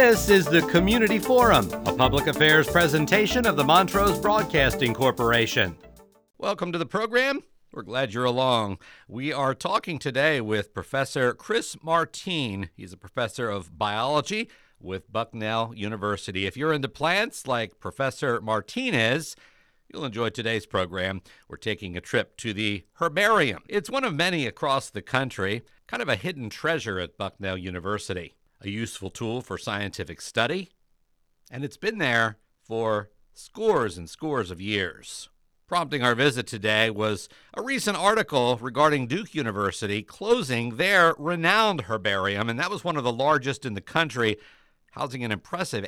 This is the Community Forum, a public affairs presentation of the Montrose Broadcasting Corporation. Welcome to the program. We're glad you're along. We are talking today with Professor Chris Martine. He's a professor of biology with Bucknell University. If you're into plants like Professor Martine is, you'll enjoy today's program. We're taking a trip to the herbarium. It's one of many across the country, kind of a hidden treasure at Bucknell University. A useful tool for scientific study, and it's been there for scores and scores of years. Prompting our visit today was a recent article regarding Duke University closing their renowned herbarium, and that was one of the largest in the country, housing an impressive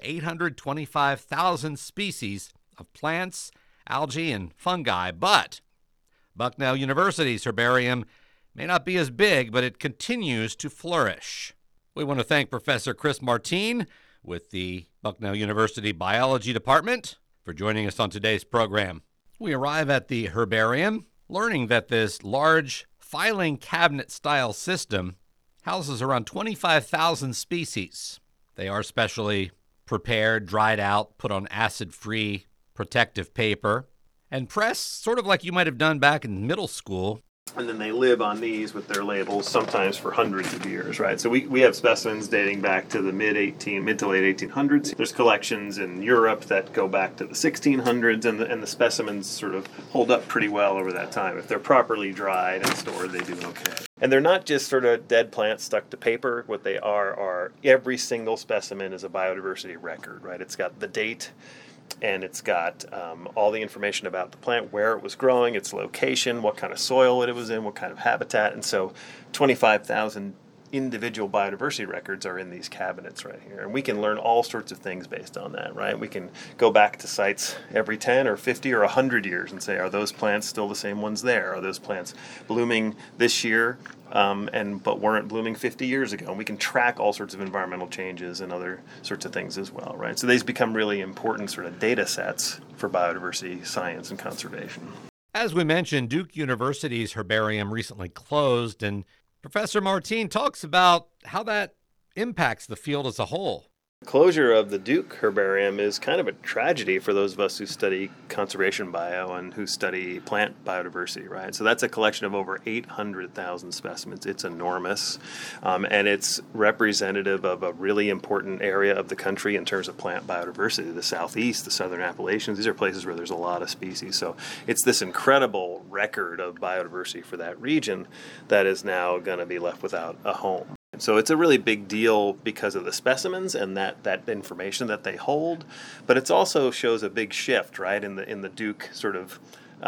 825,000 species of plants, algae, and fungi. But Bucknell University's herbarium may not be as big, but it continues to flourish. We want to thank Professor Chris Martine with the Bucknell University Biology Department for joining us on today's program. We arrive at the herbarium, learning that this large filing cabinet-style system houses around 25,000 species. They are specially prepared, dried out, put on acid-free protective paper, and pressed sort of like you might have done back in middle school. And then they live on these with their labels sometimes for hundreds of years, right? So we have specimens dating back to the mid to late 1800s. There's collections in Europe that go back to the 1600s, and the specimens sort of hold up pretty well over that time. If they're properly dried and stored, they do okay. And they're not just sort of dead plants stuck to paper. What they are every single specimen is a biodiversity record, right? It's got the date, and it's got all the information about the plant, where it was growing, its location, what kind of soil it was in, what kind of habitat. And so 25,000 individual biodiversity records are in these cabinets right here. And we can learn all sorts of things based on that, right? We can go back to sites every 10 or 50 or 100 years and say, are those plants still the same ones there? Are those plants blooming this year but weren't blooming 50 years ago? And we can track all sorts of environmental changes and other sorts of things as well, right? So these become really important sort of data sets for biodiversity science and conservation. As we mentioned, Duke University's herbarium recently closed, and Professor Martine talks about how that impacts the field as a whole. Closure of the Duke herbarium is kind of a tragedy for those of us who study conservation bio and who study plant biodiversity, right? So that's a collection of over 800,000 specimens. It's enormous, and it's representative of a really important area of the country in terms of plant biodiversity. The Southeast, the Southern Appalachians, these are places where there's a lot of species. So it's this incredible record of biodiversity for that region that is now going to be left without a home. So it's a really big deal because of the specimens and that information that they hold, but it also shows a big shift, right, in the Duke sort of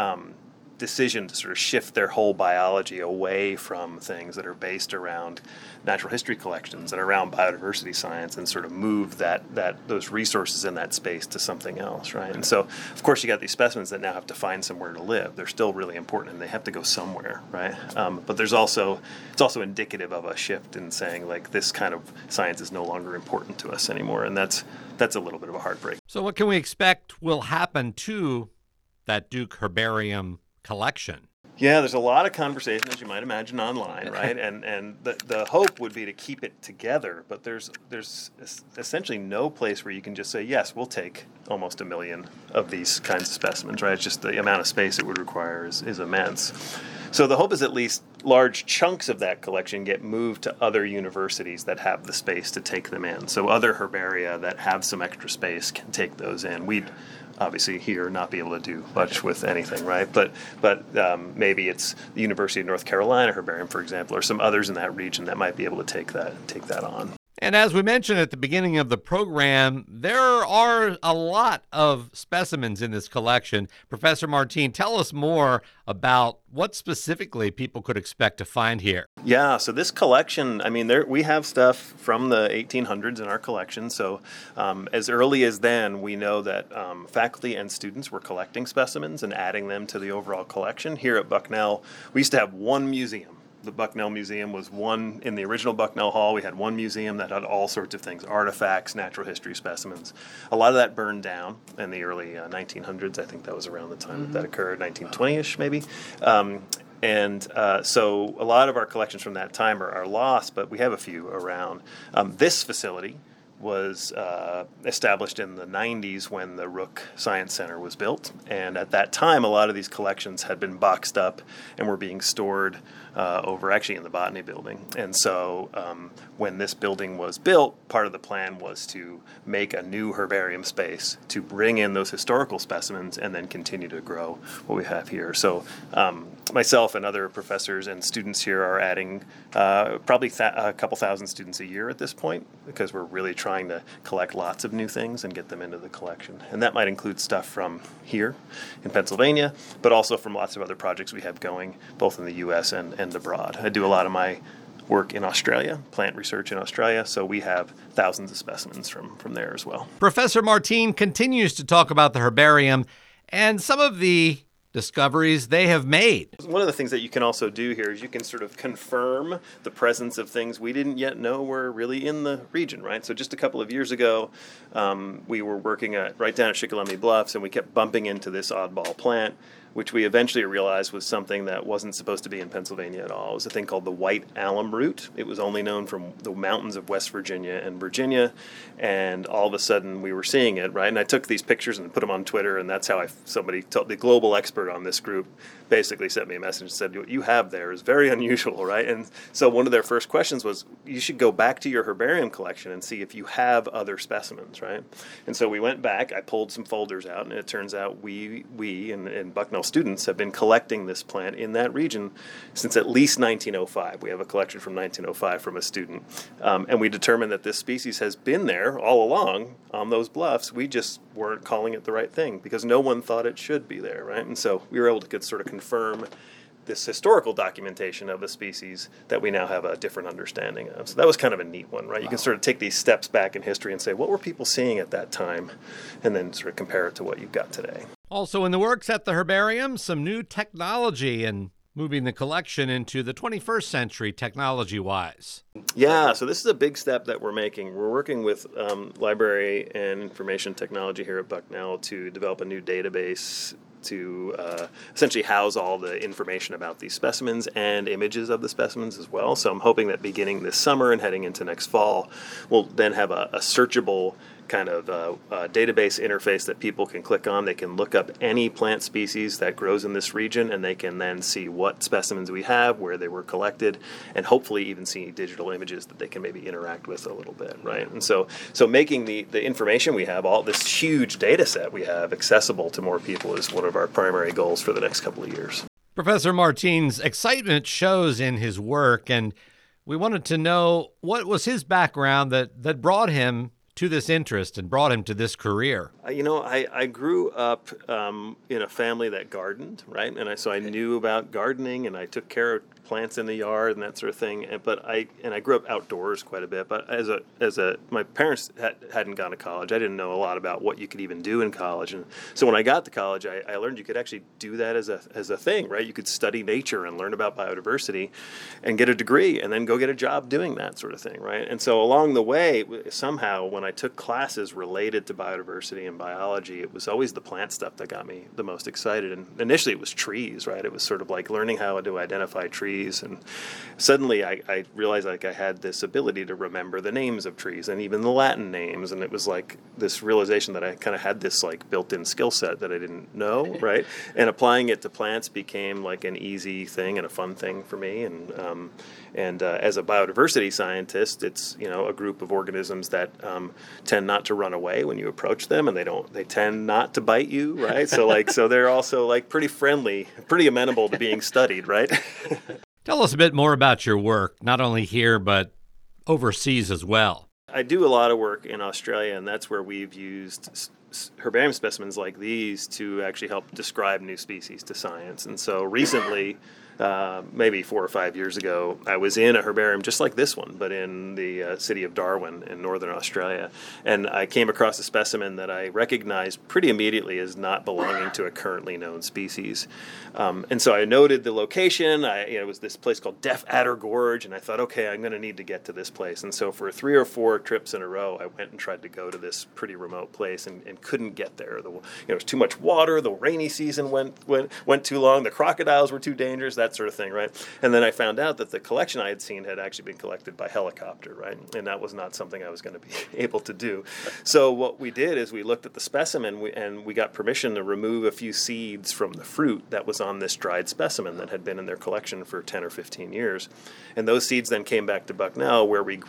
decision to sort of shift their whole biology away from things that are based around natural history collections and around biodiversity science, and sort of move those resources in that space to something else, right? And so, of course, you got these specimens that now have to find somewhere to live. They're still really important, and they have to go somewhere, right? But it's also indicative of a shift in saying, like, this kind of science is no longer important to us anymore, and that's a little bit of a heartbreak. So what can we expect will happen to that Duke herbarium collection? Yeah, there's a lot of conversation, as you might imagine, online, right? And the hope would be to keep it together, but there's essentially no place where you can just say, yes, we'll take almost 1 million of these kinds of specimens, right? It's just the amount of space it would require is immense. So the hope is at least large chunks of that collection get moved to other universities that have the space to take them in. So other herbaria that have some extra space can take those in. We'd obviously here not be able to do much with anything, right? But maybe it's the University of North Carolina herbarium, for example, or some others in that region that might be able to take that on. And as we mentioned at the beginning of the program, there are a lot of specimens in this collection. Professor Martine, tell us more about what specifically people could expect to find here. Yeah, so this collection, I mean, we have stuff from the 1800s in our collection. So as early as then, we know that faculty and students were collecting specimens and adding them to the overall collection. Here at Bucknell, we used to have one museum. The Bucknell Museum was one, in the original Bucknell Hall, we had one museum that had all sorts of things, artifacts, natural history specimens. A lot of that burned down in the early 1900s. I think that was around the time that occurred, 1920-ish maybe. So a lot of our collections from that time are lost, but we have a few around. This facility was established in the 90s when the Rook Science Center was built. And at that time, a lot of these collections had been boxed up and were being stored over actually in the botany building. And so when this building was built, part of the plan was to make a new herbarium space to bring in those historical specimens and then continue to grow what we have here. So myself and other professors and students here are adding probably a couple thousand students a year at this point, because we're really trying to collect lots of new things and get them into the collection. And that might include stuff from here in Pennsylvania, but also from lots of other projects we have going, both in the U.S. and abroad. I do a lot of my work in Australia, plant research in Australia, so we have thousands of specimens from there as well. Professor Martine continues to talk about the herbarium and some of the discoveries they have made. One of the things that you can also do here is you can sort of confirm the presence of things we didn't yet know were really in the region, right? So just a couple of years ago, we were working right down at Shikellamy Bluffs, and we kept bumping into this oddball plant, which we eventually realized was something that wasn't supposed to be in Pennsylvania at all. It was a thing called the white alum root. It was only known from the mountains of West Virginia and Virginia, and all of a sudden we were seeing it, right? And I took these pictures and put them on Twitter, and that's how somebody told the global expert on this group basically sent me a message and said, what you have there is very unusual, right? And so one of their first questions was, you should go back to your herbarium collection and see if you have other specimens, right? And so we went back, I pulled some folders out, and it turns out we and Bucknell students have been collecting this plant in that region since at least 1905. We have a collection from 1905 from a student. And we determined that this species has been there all along on those bluffs. We just weren't calling it the right thing because no one thought it should be there, right? And so we were able to sort of confirm this historical documentation of a species that we now have a different understanding of. So that was kind of a neat one, right? Wow. You can sort of take these steps back in history and say, what were people seeing at that time? And then sort of compare it to what you've got today. Also in the works at the herbarium, some new technology and moving the collection into the 21st century technology-wise. Yeah, so this is a big step that we're making. We're working with library and information technology here at Bucknell to develop a new database to essentially house all the information about these specimens and images of the specimens as well. So I'm hoping that beginning this summer and heading into next fall, we'll then have a searchable kind of database interface that people can click on. They can look up any plant species that grows in this region, and they can then see what specimens we have, where they were collected, and hopefully even see digital images that they can maybe interact with a little bit, right? And so making the information we have, all this huge data set we have, accessible to more people is one of our primary goals for the next couple of years. Professor Martine's excitement shows in his work, and we wanted to know what was his background that brought him to this interest and brought him to this career. I grew up in a family that gardened, right? And so I knew about gardening, and I took care of plants in the yard and that sort of thing. But I grew up outdoors quite a bit. But my parents hadn't gone to college. I didn't know a lot about what you could even do in college. And so when I got to college, I learned you could actually do that as a thing, right? You could study nature and learn about biodiversity, and get a degree, and then go get a job doing that sort of thing, right? And so along the way, somehow when I took classes related to biodiversity and biology, it was always the plant stuff that got me the most excited. And initially it was trees, right? It was sort of like learning how to identify trees. And suddenly I realized like I had this ability to remember the names of trees and even the Latin names. And it was like this realization that I kind of had this like built-in skill set that I didn't know, right? And applying it to plants became like an easy thing and a fun thing for me. And as a biodiversity scientist, it's a group of organisms that tend not to run away when you approach them, and they tend not to bite you, right? So they're also like pretty friendly, pretty amenable to being studied, right? Tell us a bit more about your work, not only here but overseas as well. I do a lot of work in Australia, and that's where we've used herbarium specimens like these to actually help describe new species to science. And so recently, maybe 4 or 5 years ago, I was in a herbarium just like this one, but in the city of Darwin in northern Australia. And I came across a specimen that I recognized pretty immediately as not belonging to a currently known species. And so I noted the location. It was this place called Deaf Adder Gorge, and I thought, okay, I'm going to need to get to this place. And so for 3 or 4 trips in a row, I went and tried to go to this pretty remote place and couldn't get there. There was too much water. The rainy season went too long. The crocodiles were too dangerous, that that sort of thing, right? And then I found out that the collection I had seen had actually been collected by helicopter, right? And that was not something I was going to be able to do. So what we did is we looked at the specimen and we got permission to remove a few seeds from the fruit that was on this dried specimen that had been in their collection for 10 or 15 years. And those seeds then came back to Bucknell, where we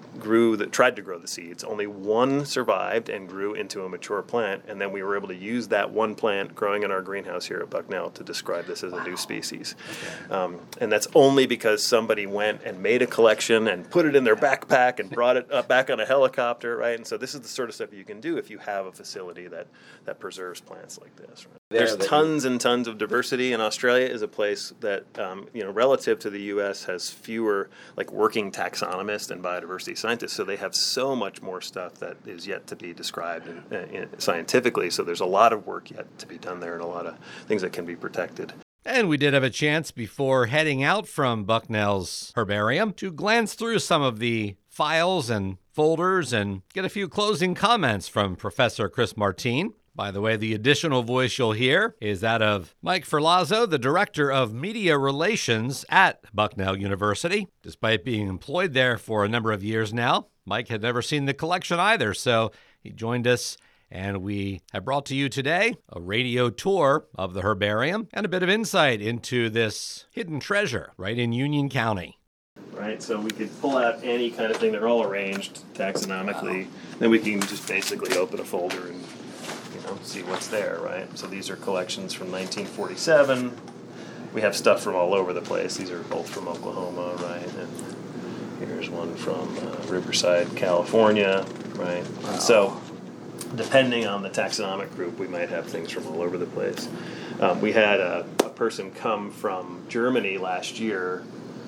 tried to grow the seeds. Only one survived and grew into a mature plant, and then we were able to use that one plant growing in our greenhouse here at Bucknell to describe this as a new species. Okay. And that's only because somebody went and made a collection and put it in their backpack and brought it up back on a helicopter, right? And so this is the sort of stuff you can do if you have a facility that preserves plants like this, right? There's tons and tons of diversity, and Australia is a place that, relative to the U.S., has fewer working taxonomists and biodiversity scientists. So they have so much more stuff that is yet to be described scientifically. So there's a lot of work yet to be done there, and a lot of things that can be protected. And we did have a chance before heading out from Bucknell's herbarium to glance through some of the files and folders and get a few closing comments from Professor Chris Martin. By the way, the additional voice you'll hear is that of Mike Ferlazzo, the Director of Media Relations at Bucknell University. Despite being employed there for a number of years now, Mike had never seen the collection either, so he joined us, and we have brought to you today a radio tour of the herbarium and a bit of insight into this hidden treasure right in Union County. Right, so we could pull out any kind of thing. They're all arranged taxonomically. Wow. Then we can just basically open a folder and see what's there, right? So these are collections from 1947. We have stuff from all over the place. These are both from Oklahoma, right? And here's one from Riverside, California, right? Wow. So depending on the taxonomic group, we might have things from all over the place. We had a person come from Germany last year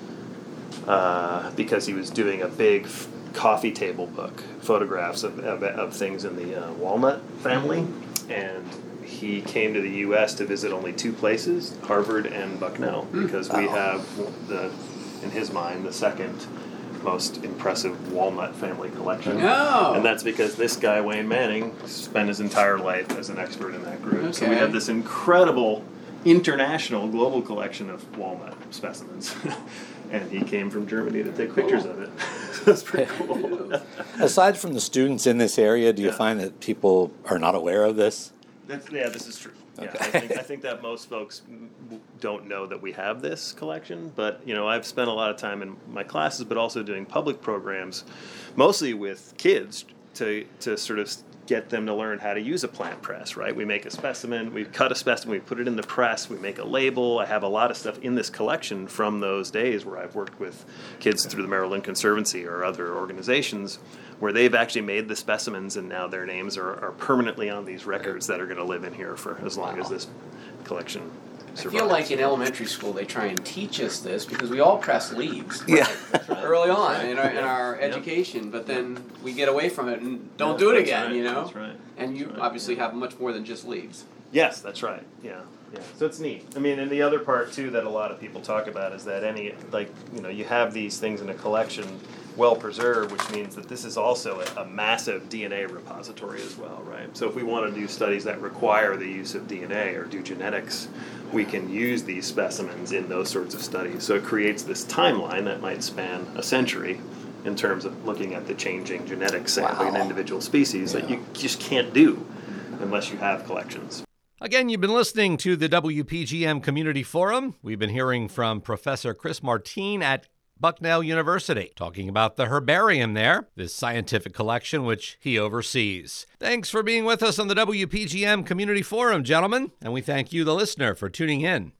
because he was doing a big coffee table book, photographs of things in the walnut family. And he came to the U.S. to visit only two places, Harvard and Bucknell, because we have, in his mind, the second most impressive walnut family collection. Oh. And that's because this guy, Wayne Manning, spent his entire life as an expert in that group. Okay. So we have this incredible international global collection of walnut specimens. And he came from Germany to take pictures of it. That's pretty cool. Aside from the students in this area, do you find that people are not aware of this? This is true. Okay. Yeah, I think that most folks don't know that we have this collection. But, I've spent a lot of time in my classes, but also doing public programs, mostly with kids, to sort of get them to learn how to use a plant press, right? We make a specimen, we cut a specimen, we put it in the press, we make a label. I have a lot of stuff in this collection from those days where I've worked with kids through the Merrill Lynch Conservancy or other organizations where they've actually made the specimens and now their names are permanently on these records that are going to live in here for as long as this collection survives. I feel like in elementary school they try and teach us this because we all press leaves early on in our education, but then we get away from it and don't do it again, right. That's right. And you obviously have much more than just leaves. Yes, that's right. Yeah. So it's neat. I mean, and the other part too that a lot of people talk about is that you have these things in a collection well preserved, which means that this is also a massive DNA repository as well, right? So if we want to do studies that require the use of DNA or do genetics, we can use these specimens in those sorts of studies. So it creates this timeline that might span a century in terms of looking at the changing genetic sampling in individual species that you just can't do unless you have collections. Again, you've been listening to the WPGM Community Forum. We've been hearing from Professor Chris Martin at Bucknell University, talking about the herbarium there, this scientific collection which he oversees. Thanks for being with us on the WPGM Community Forum, gentlemen, and we thank you, the listener, for tuning in.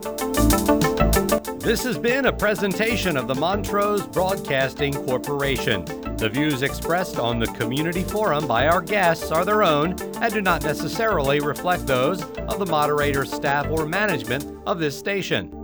This has been a presentation of the Montrose Broadcasting Corporation. The views expressed on the Community Forum by our guests are their own and do not necessarily reflect those of the moderator, staff, or management of this station.